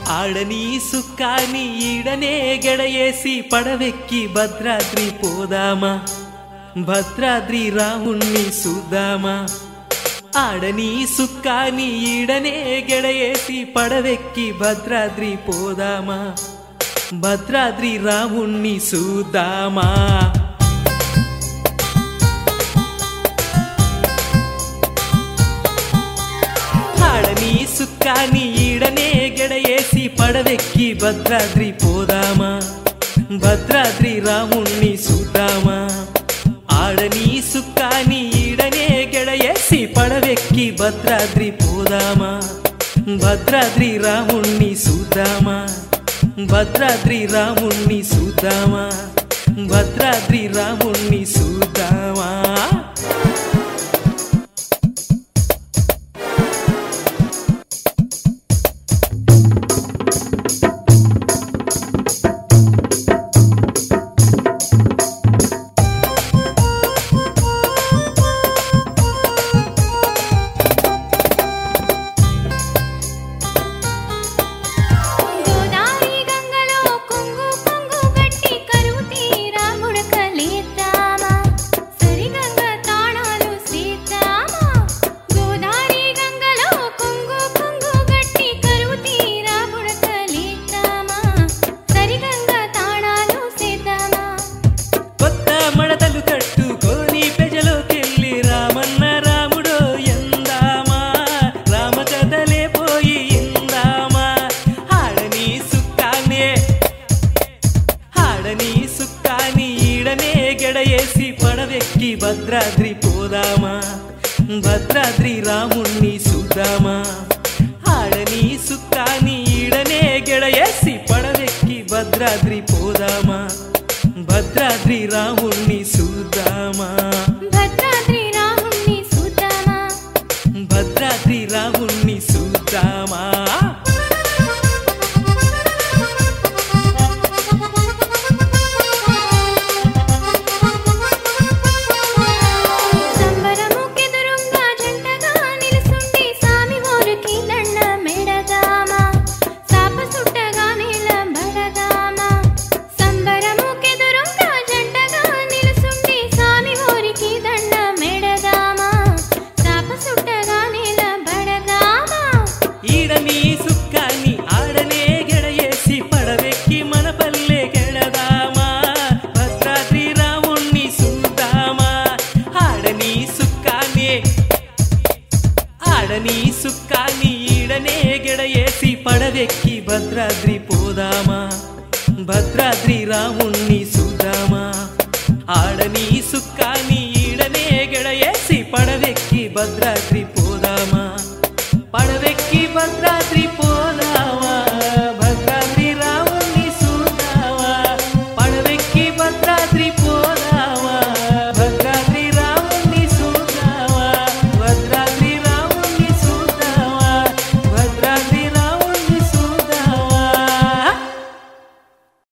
ఆడని సుక్కాని ఈడనే గడయేసి పడవెక్కి భద్రాద్రి పోదామా, భద్రాద్రి రాముణ్ణి చూద్దామా. ఆడని సుక్కాని ఈడనే గడయేసి పడవెక్కి భద్రాద్రి పోదామా, భద్రాద్రి రాముణ్ణి చూద్దామా. ఆడని సుక్కాని ఈడనే గడయేసి పడవెక్కి భద్రాద్రి పోదామా, భద్రాద్రి రాముణ్ణి చూద్దామా. ఆడని సుక్కాని ఈడనే గడయేసి పడవెక్కి భద్రాద్రి పోదామా, భద్రాద్రి రాముణ్ణి చూద్దామా, భద్రాద్రి రాముణ్ణి చూద్దామా, భద్రాద్రి రాముణ్ణి చూద్దామా. పడవెక్కి భద్రాద్రి పోదామా, భద్రాద్రి రాముణ్ణి చూద్దామా. ఆడని సుక్కాని ఈడనే గడయేసి పడవెక్కి భద్రాద్రి పోదామా, భద్రాద్రి రాముణ్ణి చూద్దామా, భద్రాద్రి రాముణ్ణి చూద్దామా, భద్రాద్రి రాముణ్ణి చూద్దామా. ఈడని సుక్కాని ఆడనే గడయేసి పడవెక్కి మన పల్లె గెడదామా, భద్రాద్రి రాముణ్ణి చూద్దామా. ఆడని సుక్కాని ఈడనే గడయేసి పడవెక్కి భద్రాద్రి పోదామా, భద్రాద్రి రాముణ్ణి చూద్దామా. ఆడని సుక్కాని ఈడనే గడయేసి పడవెక్కి భద్రాద్రి